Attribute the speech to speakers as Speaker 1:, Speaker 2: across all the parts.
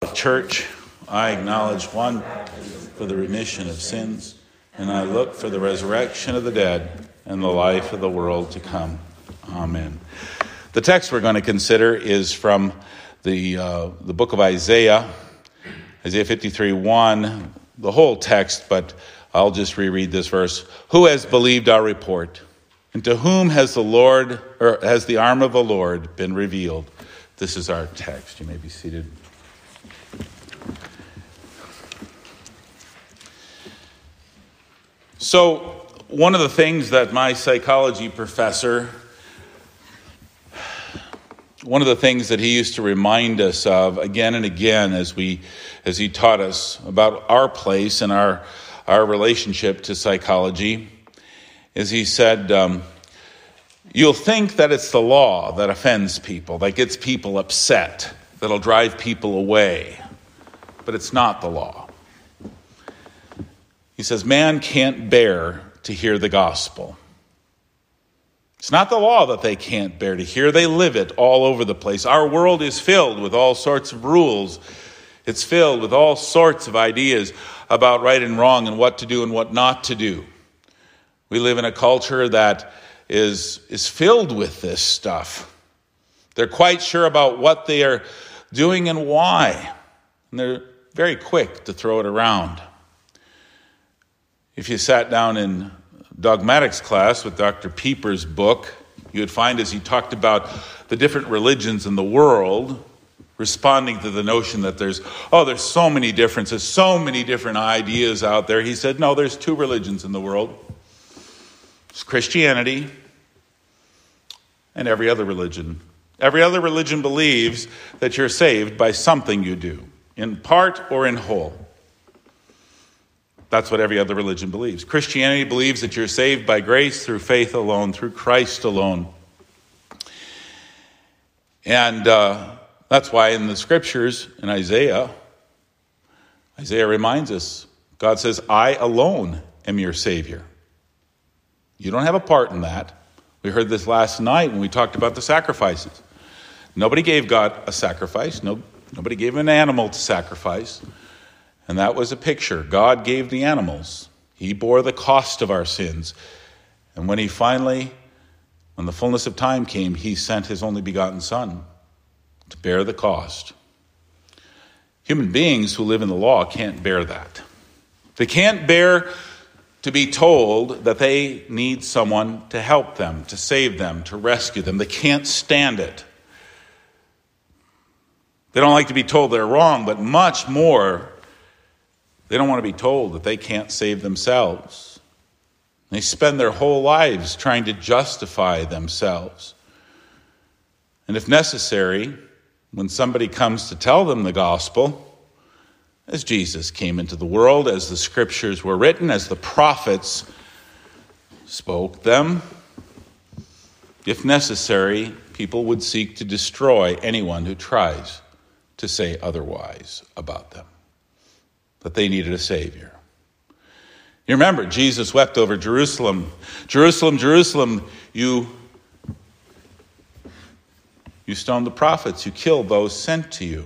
Speaker 1: Church, I acknowledge one for the remission of sins, and I look for the resurrection of the dead and the life of the world to come. Amen. The text we're going to consider is from the book of Isaiah 53:1, the whole text, but I'll just reread this verse. Who has believed our report? And to whom has the arm of the Lord been revealed? This is our text. You may be seated. So, one of the things that my psychology professor, one of the things that he used to remind us of again and again as he taught us about our place and our relationship to psychology, is he said, you'll think that it's the law that offends people, that gets people upset, that'll drive people away, but it's not the law. He says, man can't bear to hear the gospel. It's not the law that they can't bear to hear. They live it all over the place. Our world is filled with all sorts of rules. It's filled with all sorts of ideas about right and wrong and what to do and what not to do. We live in a culture that is filled with this stuff. They're quite sure about what they are doing and why. And they're very quick to throw it around. If you sat down in dogmatics class with Dr. Pieper's book, you would find as he talked about the different religions in the world, responding to the notion that there's so many differences, so many different ideas out there. He said, no, there's two religions in the world. It's Christianity and every other religion. Every other religion believes that you're saved by something you do, in part or in whole. That's what every other religion believes. Christianity believes that you're saved by grace through faith alone, through Christ alone. And that's why in the scriptures, in Isaiah reminds us, God says, I alone am your Savior. You don't have a part in that. We heard this last night when we talked about the sacrifices. Nobody gave God a sacrifice. Nobody gave an animal to sacrifice. And that was a picture. God gave the animals. He bore the cost of our sins. And when the fullness of time came, he sent his only begotten Son to bear the cost. Human beings who live in the law can't bear that. They can't bear to be told that they need someone to help them, to save them, to rescue them. They can't stand it. They don't like to be told they're wrong, but much more, they don't want to be told that they can't save themselves. They spend their whole lives trying to justify themselves. And if necessary, when somebody comes to tell them the gospel, as Jesus came into the world, as the scriptures were written, as the prophets spoke them, if necessary, people would seek to destroy anyone who tries to say otherwise about them, that they needed a Savior. You remember, Jesus wept over Jerusalem. Jerusalem, Jerusalem, you stoned the prophets, you killed those sent to you.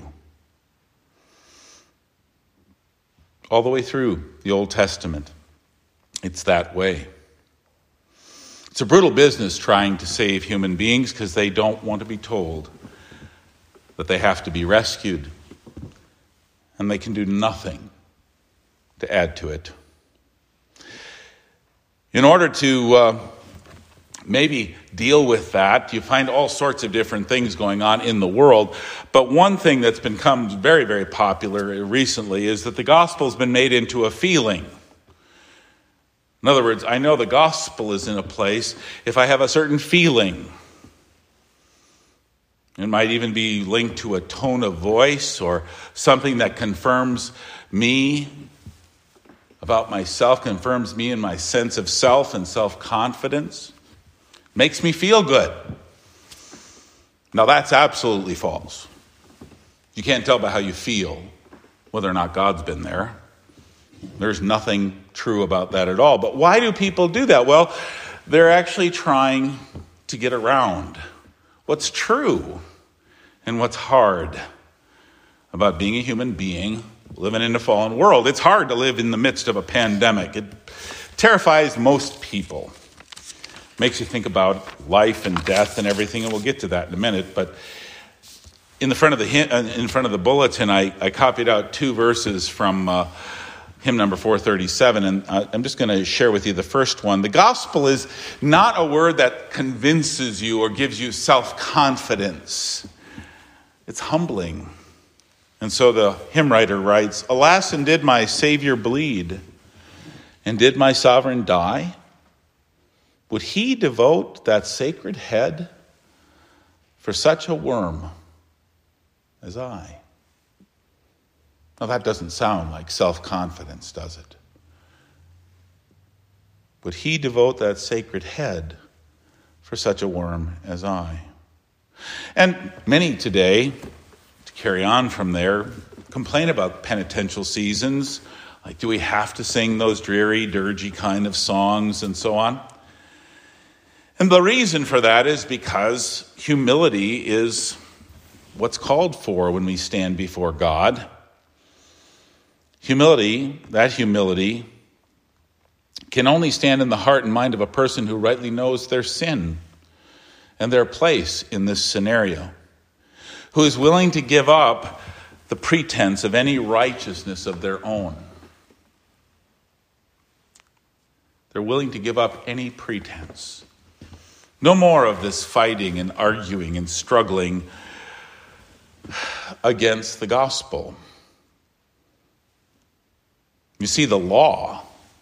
Speaker 1: All the way through the Old Testament, it's that way. It's a brutal business trying to save human beings because they don't want to be told that they have to be rescued. And they can do nothing to add to it. In order to maybe deal with that, you find all sorts of different things going on in the world. But one thing that's become very, very popular recently is that the gospel's been made into a feeling. In other words, I know the gospel is in a place if I have a certain feeling. It might even be linked to a tone of voice or something that confirms me about myself, confirms me in my sense of self and self-confidence. Makes me feel good. Now that's absolutely false. You can't tell by how you feel whether or not God's been there. There's nothing true about that at all. But why do people do that? Well, they're actually trying to get around what's true and what's hard. about being a human being living in a fallen world. It's hard to live in the midst of a pandemic. It terrifies most people. Makes you think about life and death and everything, and we'll get to that in a minute. But in the front of the bulletin, I copied out 2 verses from hymn number 437, and I'm just going to share with you the first one. The gospel is not a word that convinces you or gives you self-confidence. It's humbling. And so the hymn writer writes, "Alas, and did my Savior bleed? And did my sovereign die? Would he devote that sacred head for such a worm as I?" Now that doesn't sound like self-confidence, does it? Would he devote that sacred head for such a worm as I? And many today, to carry on from there, complain about penitential seasons. Like, do we have to sing those dreary, dirgy kind of songs and so on? And the reason for that is because humility is what's called for when we stand before God. Humility, that humility, can only stand in the heart and mind of a person who rightly knows their sin and their place in this scenario, who is willing to give up the pretense of any righteousness of their own. They're willing to give up any pretense. No more of this fighting and arguing and struggling against the gospel. You see, the law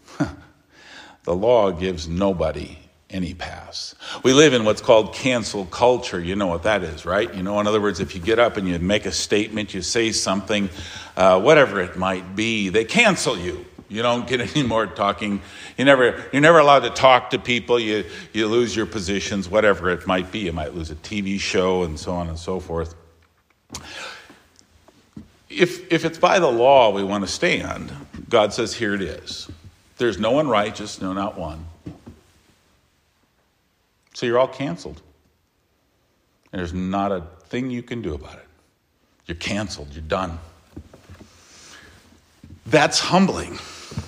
Speaker 1: gives nobody any pass. We live in what's called cancel culture. You know what that is, right? You know, in other words, if you get up and you make a statement, you say something, whatever it might be, they cancel you. You don't get any more talking. You're never allowed to talk to people. You lose your positions, whatever it might be. You might lose a TV show and so on and so forth. If it's by the law we want to stand, God says, here it is. There's no one righteous, no, not one. So you're all canceled. And there's not a thing you can do about it. You're canceled. You're done. That's humbling.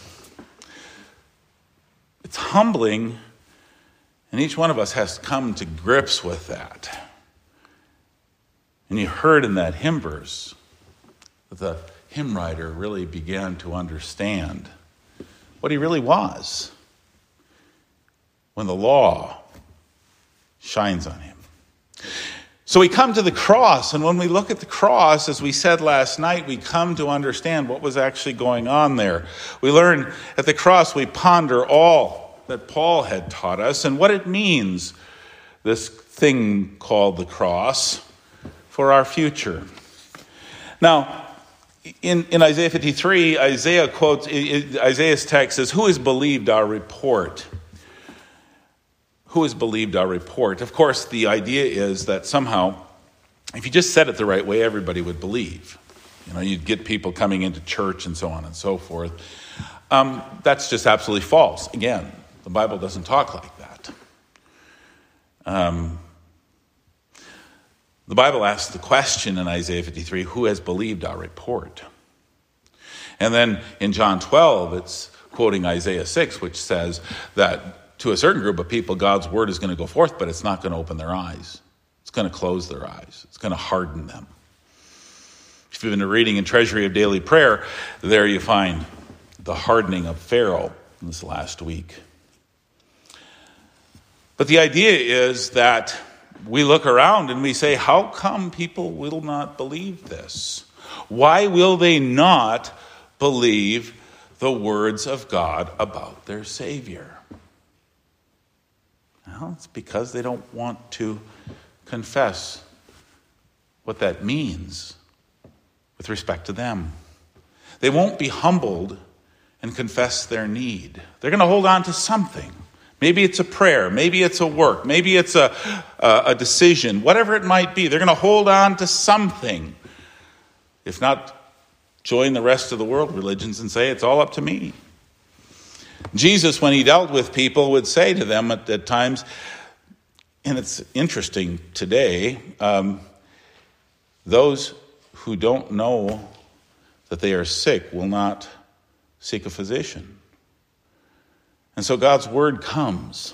Speaker 1: It's humbling, and each one of us has to come to grips with that. And you heard in that hymn verse that the hymn writer really began to understand what he really was when the law shines on him. So we come to the cross, and when we look at the cross, as we said last night, we come to understand what was actually going on there. We learn at the cross, we ponder all that Paul had taught us and what it means, this thing called the cross, for our future. Now, in Isaiah 53, Isaiah's text says, "Who has believed our report?" Who has believed our report? Of course, the idea is that somehow, if you just said it the right way, everybody would believe. You know, you'd get people coming into church and so on and so forth. That's just absolutely false. Again, the Bible doesn't talk like that. The Bible asks the question in Isaiah 53, who has believed our report? And then in John 12, it's quoting Isaiah 6, which says that to a certain group of people, God's word is going to go forth, but it's not going to open their eyes. It's going to close their eyes. It's going to harden them. If you've been reading in Treasury of Daily Prayer, there you find the hardening of Pharaoh in this last week. But the idea is that we look around and we say, how come people will not believe this? Why will they not believe the words of God about their Savior? Well, it's because they don't want to confess what that means with respect to them. They won't be humbled and confess their need. They're going to hold on to something. Maybe it's a prayer. Maybe it's a work. Maybe it's a decision. Whatever it might be, they're going to hold on to something. If not, join the rest of the world religions and say, it's all up to me. Jesus, when he dealt with people, would say to them at times, and it's interesting today, those who don't know that they are sick will not seek a physician. And so God's word comes,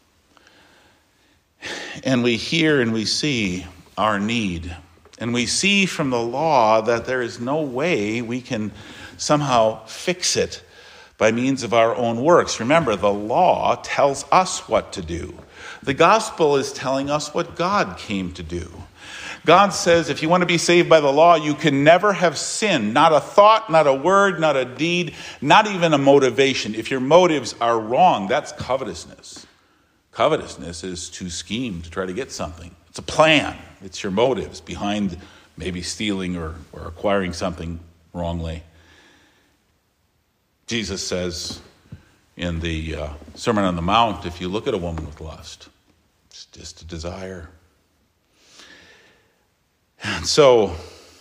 Speaker 1: and we hear and we see our need. And we see from the law that there is no way we can somehow fix it by means of our own works. Remember, the law tells us what to do. The gospel is telling us what God came to do. God says if you want to be saved by the law, you can never have sinned. Not a thought, not a word, not a deed, not even a motivation. If your motives are wrong, that's covetousness. Covetousness is to scheme to try to get something. It's a plan. It's your motives behind maybe stealing or acquiring something wrongly. Jesus says in the Sermon on the Mount, if you look at a woman with lust, it's just a desire. And so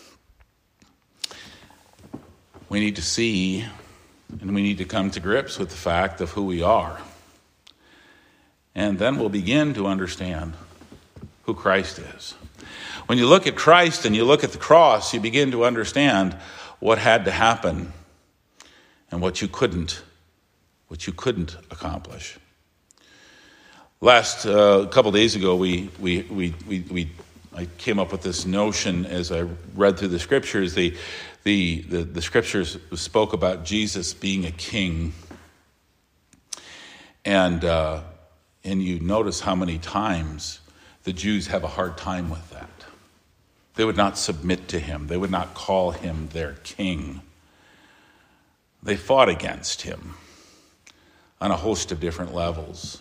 Speaker 1: we need to see and we need to come to grips with the fact of who we are. And then we'll begin to understand who Christ is. When you look at Christ and you look at the cross, you begin to understand what had to happen and what you couldn't accomplish. Last couple days ago, I came up with this notion as I read through the scriptures. The scriptures spoke about Jesus being a king, and you notice how many times the Jews have a hard time with that. They would not submit to him. They would not call him their king. They fought against him on a host of different levels.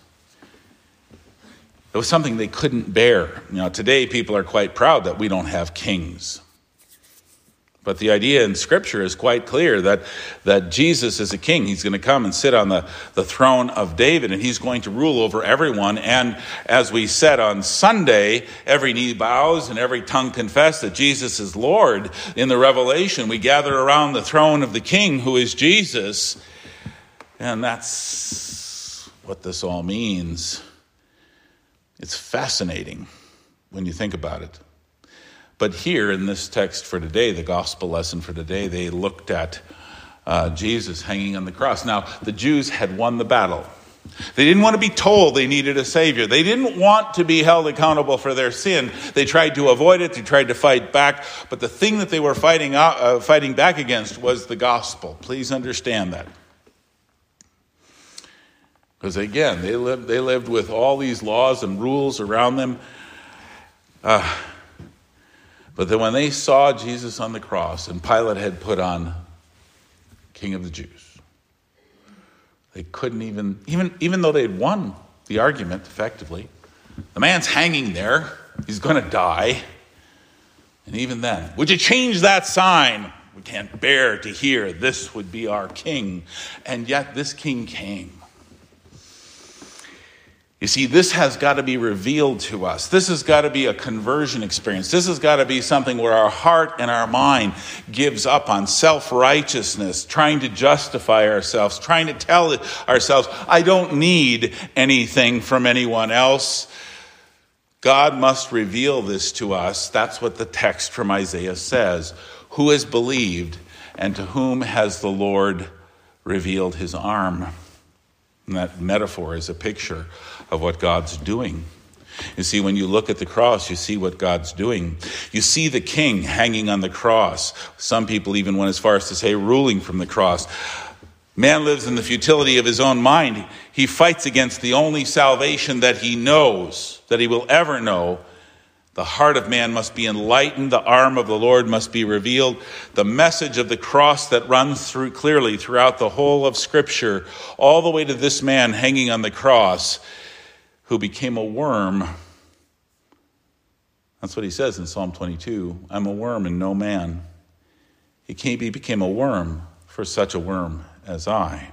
Speaker 1: It was something they couldn't bear. Today people are quite proud that we don't have kings. But the idea in Scripture is quite clear that Jesus is a king. He's going to come and sit on the throne of David, and he's going to rule over everyone. And as we said on Sunday, every knee bows and every tongue confess that Jesus is Lord. In the Revelation, we gather around the throne of the King, who is Jesus. And that's what this all means. It's fascinating when you think about it. But here in this text for today, the gospel lesson for today, they looked at Jesus hanging on the cross. Now, the Jews had won the battle. They didn't want to be told they needed a savior. They didn't want to be held accountable for their sin. They tried to avoid it. They tried to fight back. But the thing that they were fighting back against was the gospel. Please understand that. Because again, they lived with all these laws and rules around them. But then when they saw Jesus on the cross and Pilate had put on King of the Jews, they couldn't even though they had won the argument effectively, the man's hanging there, he's going to die. And even then, would you change that sign? We can't bear to hear this would be our king. And yet this king came. You see, this has got to be revealed to us. This has got to be a conversion experience. This has got to be something where our heart and our mind gives up on self-righteousness, trying to justify ourselves, trying to tell ourselves, I don't need anything from anyone else. God must reveal this to us. That's what the text from Isaiah says. Who has believed, and to whom has the Lord revealed his arm? And that metaphor is a picture of what God's doing. You see, when you look at the cross, you see what God's doing. You see the king hanging on the cross. Some people even went as far as to say ruling from the cross. Man lives in the futility of his own mind. He fights against the only salvation that he knows, that he will ever know. The heart of man must be enlightened. The arm of the Lord must be revealed. The message of the cross that runs through clearly throughout the whole of Scripture, all the way to this man hanging on the cross, who became a worm. That's what he says in Psalm 22. I'm a worm and no man. He became a worm for such a worm as I.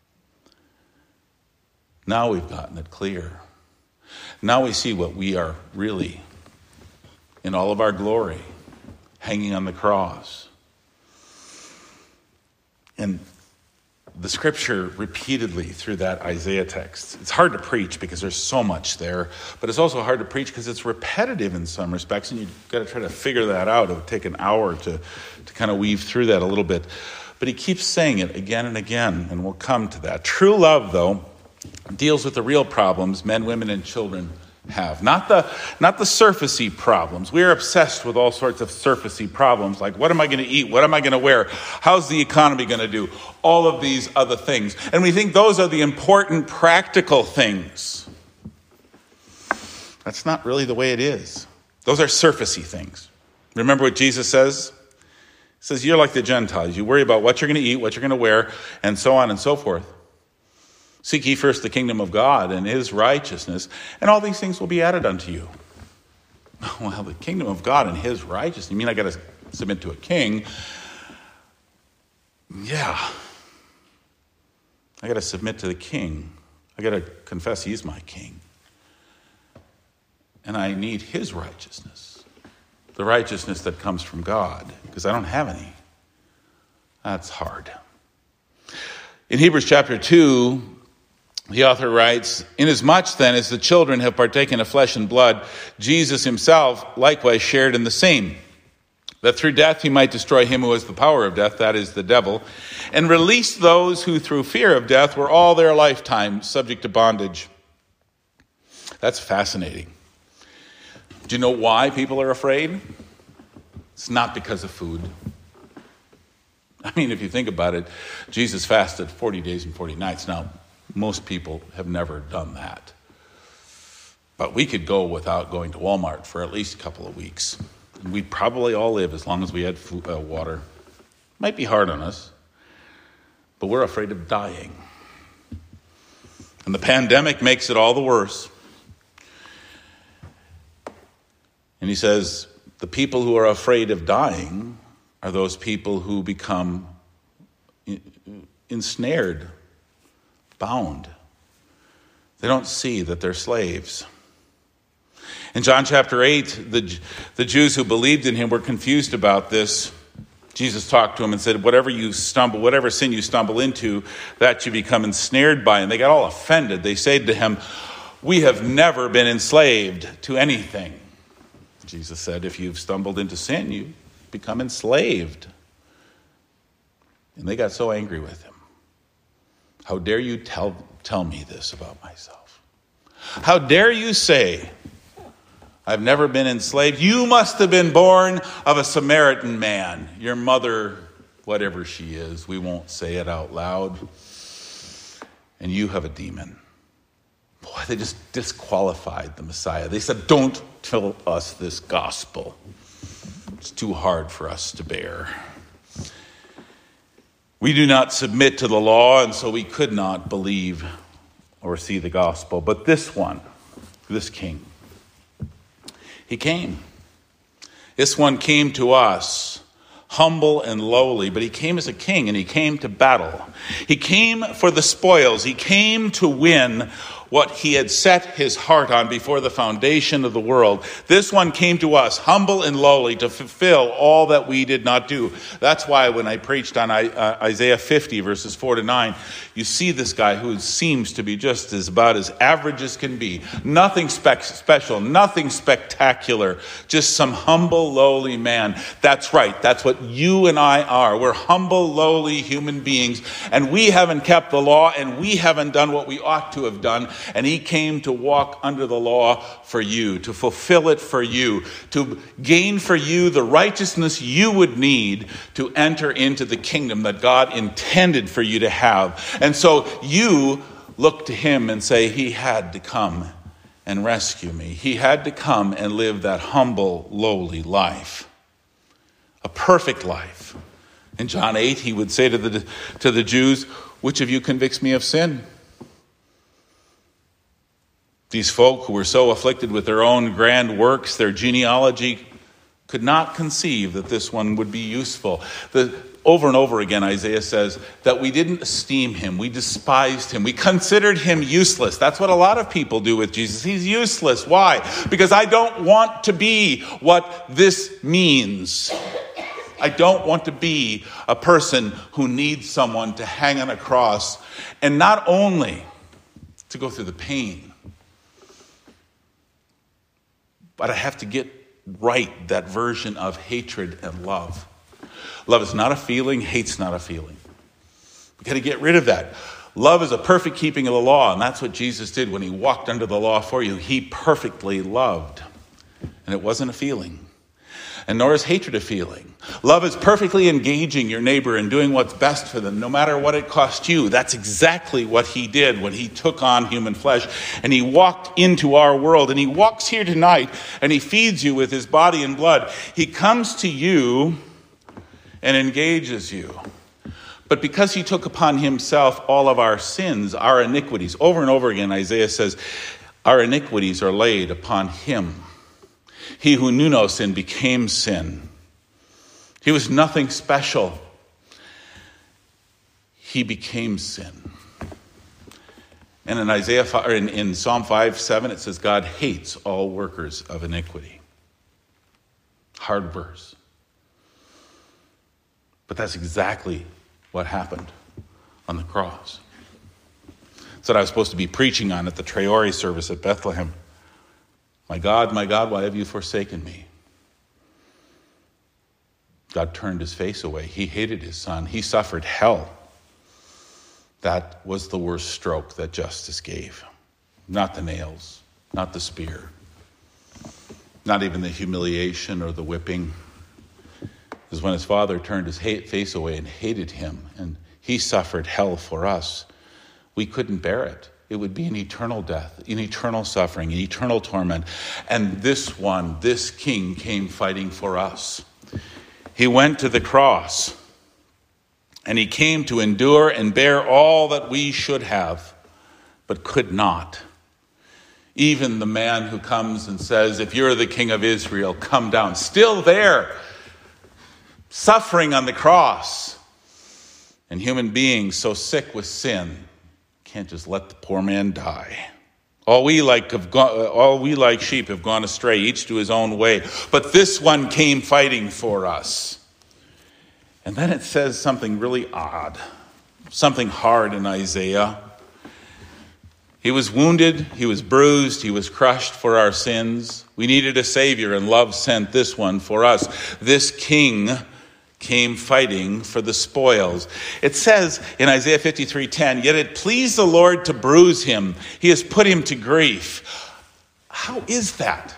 Speaker 1: Now we've gotten it clear. Now we see what we are really in all of our glory, hanging on the cross. And the scripture repeatedly through that Isaiah text. It's hard to preach because there's so much there, but it's also hard to preach because it's repetitive in some respects, and you've got to try to figure that out. It would take an hour to kind of weave through that a little bit. But he keeps saying it again and again, and we'll come to that. True love, though, deals with the real problems men, women, and children have. Not the surfacey problems. We are obsessed with all sorts of surfacey problems, like what am I going to eat? What am I going to wear? How's the economy going to do? All of these other things. And we think those are the important practical things. That's not really the way it is. Those are surfacey things. Remember what Jesus says? He says, you're like the Gentiles. You worry about what you're going to eat, what you're going to wear, and so on and so forth. Seek ye first the kingdom of God and his righteousness, and all these things will be added unto you. Well, the kingdom of God and his righteousness. You mean I got to submit to a king? Yeah. I got to submit to the king. I got to confess he's my king. And I need his righteousness. The righteousness that comes from God, because I don't have any. That's hard. In Hebrews chapter 2, the author writes, inasmuch then as the children have partaken of flesh and blood, Jesus himself likewise shared in the same, that through death he might destroy him who has the power of death, that is the devil, and release those who through fear of death were all their lifetime subject to bondage. That's fascinating. Do you know why people are afraid? It's not because of food. I mean, if you think about it, Jesus fasted 40 days and 40 nights. Now, most people have never done that. But we could go without going to Walmart for at least a couple of weeks. And we'd probably all live as long as we had food, water. Might be hard on us, but we're afraid of dying. And the pandemic makes it all the worse. And he says, the people who are afraid of dying are those people who become ensnared, bound. They don't see that they're slaves. In John chapter 8, the Jews who believed in him were confused about this. Jesus talked to them and said, whatever sin you stumble into, that you become ensnared by. And they got all offended. They said to him, we have never been enslaved to anything. Jesus said, if you've stumbled into sin, you become enslaved. And they got so angry with him. How dare you tell me this about myself? How dare you say, I've never been enslaved? You must have been born of a Samaritan man. Your mother, whatever she is, we won't say it out loud. And you have a demon. Boy, they just disqualified the Messiah. They said, don't tell us this gospel. It's too hard for us to bear. We do not submit to the law, and so we could not believe or see the gospel. But this one, this king, he came. This one came to us, humble and lowly, but he came as a king, and he came to battle. He came for the spoils. He came to win what he had set his heart on before the foundation of the world. This one came to us, humble and lowly, to fulfill all that we did not do. That's why when I preached on Isaiah 50, verses 4 to 9, you see this guy who seems to be just about as average as can be. Nothing special, nothing spectacular, just some humble, lowly man. That's right. That's what you and I are. We're humble, lowly human beings, and we haven't kept the law, and we haven't done what we ought to have done. And he came to walk under the law for you, to fulfill it for you, to gain for you the righteousness you would need to enter into the kingdom that God intended for you to have. And so you look to him and say, he had to come and rescue me. He had to come and live that humble, lowly life, a perfect life. In John 8, he would say to the Jews, which of you convicts me of sin? These folk who were so afflicted with their own grand works, their genealogy, could not conceive that this one would be useful. Over and over again, Isaiah says that we didn't esteem him. We despised him. We considered him useless. That's what a lot of people do with Jesus. He's useless. Why? Because I don't want to be what this means. I don't want to be a person who needs someone to hang on a cross, and not only to go through the pain, but I have to get right that version of hatred and love. Love is not a feeling, hate's not a feeling. We've got to get rid of that. Love is a perfect keeping of the law, and that's what Jesus did when he walked under the law for you. He perfectly loved, and it wasn't a feeling. And nor is hatred a feeling. Love is perfectly engaging your neighbor and doing what's best for them, no matter what it costs you. That's exactly what he did when he took on human flesh, and he walked into our world, and he walks here tonight, and he feeds you with his body and blood. He comes to you and engages you. But because he took upon himself all of our sins, our iniquities, over and over again, Isaiah says, our iniquities are laid upon him. He who knew no sin became sin. He was nothing special. He became sin. And in Psalm 5:7, it says, God hates all workers of iniquity. Hard verse. But that's exactly what happened on the cross. That's what I was supposed to be preaching on at the Traore service at Bethlehem. My God, why have you forsaken me? God turned his face away. He hated his son. He suffered hell. That was the worst stroke that justice gave. Not the nails, not the spear, not even the humiliation or the whipping. Because when his father turned his face away and hated him, and he suffered hell for us, we couldn't bear it. It would be an eternal death, an eternal suffering, an eternal torment. And this king came fighting for us. He went to the cross, and he came to endure and bear all that we should have, but could not. Even the man who comes and says, if you're the king of Israel, come down. Still there, suffering on the cross. And human beings so sick with sin can't just let the poor man die. All we like sheep have gone astray, each to his own way. But this one came fighting for us. And then it says something really odd, something hard in Isaiah. He was wounded, he was bruised, he was crushed for our sins. We needed a Savior, and love sent this one for us. This king came fighting for the spoils. It says in Isaiah 53:10, yet it pleased the Lord to bruise him. He has put him to grief. How is that?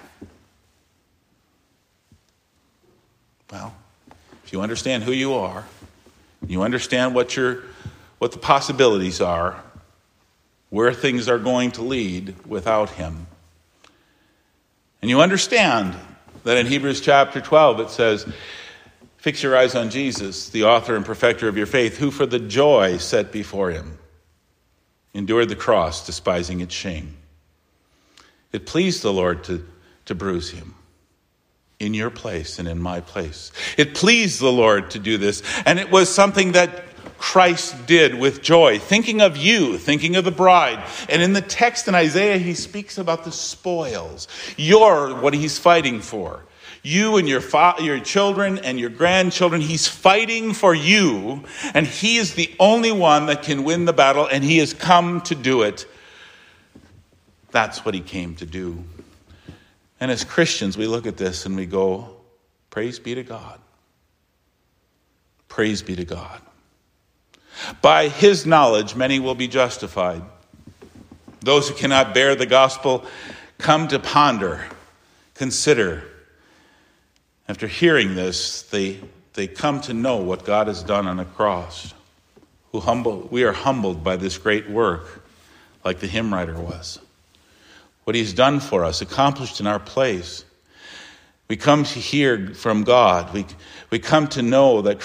Speaker 1: Well, if you understand who you are, you understand what the possibilities are, where things are going to lead without him. And you understand that in Hebrews chapter 12 it says, fix your eyes on Jesus, the author and perfecter of your faith, who for the joy set before him endured the cross, despising its shame. It pleased the Lord to bruise him in your place and in my place. It pleased the Lord to do this, and it was something that Christ did with joy, thinking of you, thinking of the bride. And in the text in Isaiah, he speaks about the spoils. You're what he's fighting for. You and your children and your grandchildren, he's fighting for you, and he is the only one that can win the battle, and he has come to do it. That's what he came to do. And as Christians, we look at this and we go, praise be to God. Praise be to God. By his knowledge, many will be justified. Those who cannot bear the gospel come to ponder, consider. After hearing this, they come to know what God has done on the cross. We are humbled by this great work, like the hymn writer was. What he's done for us, accomplished in our place. We come to hear from God. We come to know that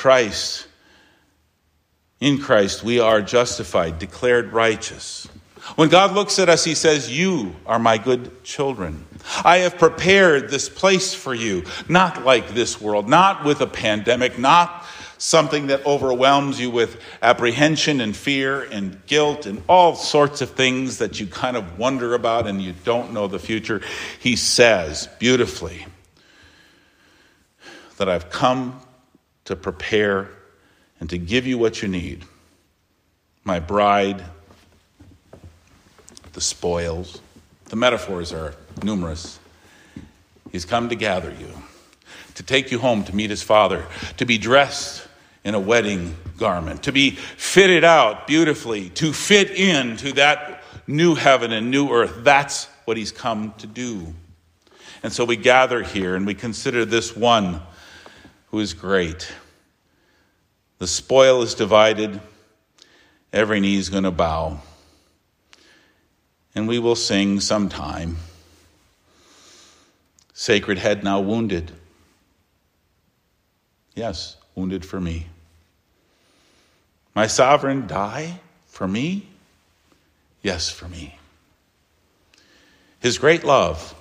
Speaker 1: in Christ, we are justified, declared righteous. When God looks at us, he says, you are my good children. I have prepared this place for you, not like this world, not with a pandemic, not something that overwhelms you with apprehension and fear and guilt and all sorts of things that you kind of wonder about and you don't know the future. He says beautifully that I've come to prepare and to give you what you need. My bride, the spoils, the metaphors are numerous. He's come to gather you, to take you home to meet his Father, to be dressed in a wedding garment, to be fitted out beautifully, to fit into that new heaven and new earth. That's what he's come to do. And so we gather here and we consider this one who is great. The spoil is divided. Every knee is going to bow. And we will sing sometime, Sacred Head now wounded. Yes, wounded for me. My sovereign die for me? Yes, for me. His great love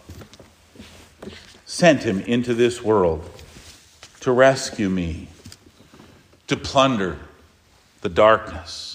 Speaker 1: sent him into this world to rescue me, to plunder the darkness,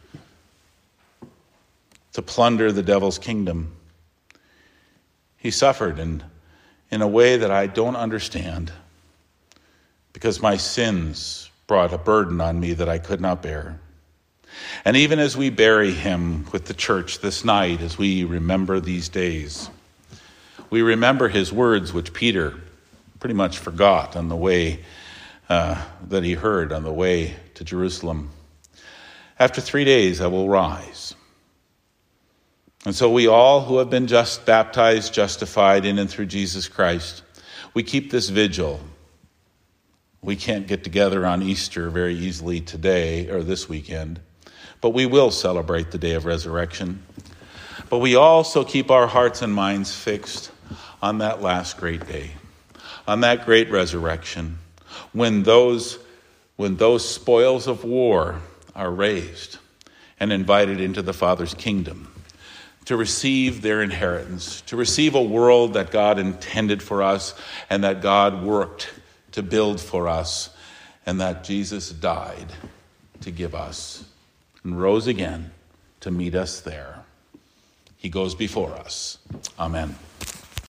Speaker 1: to plunder the devil's kingdom. He suffered in a way that I don't understand, because my sins brought a burden on me that I could not bear. And even as we bury him with the church this night, as we remember these days, we remember his words, which Peter pretty much forgot on the way that he heard on the way to Jerusalem. After 3 days, I will rise. And so we all who have been just baptized, justified in and through Jesus Christ, we keep this vigil. We can't get together on Easter very easily today or this weekend, but we will celebrate the day of resurrection. But we also keep our hearts and minds fixed on that last great day, on that great resurrection, when those spoils of war are raised and invited into the Father's kingdom to receive their inheritance, to receive a world that God intended for us and that God worked to build for us, and that Jesus died to give us and rose again to meet us there. He goes before us. Amen.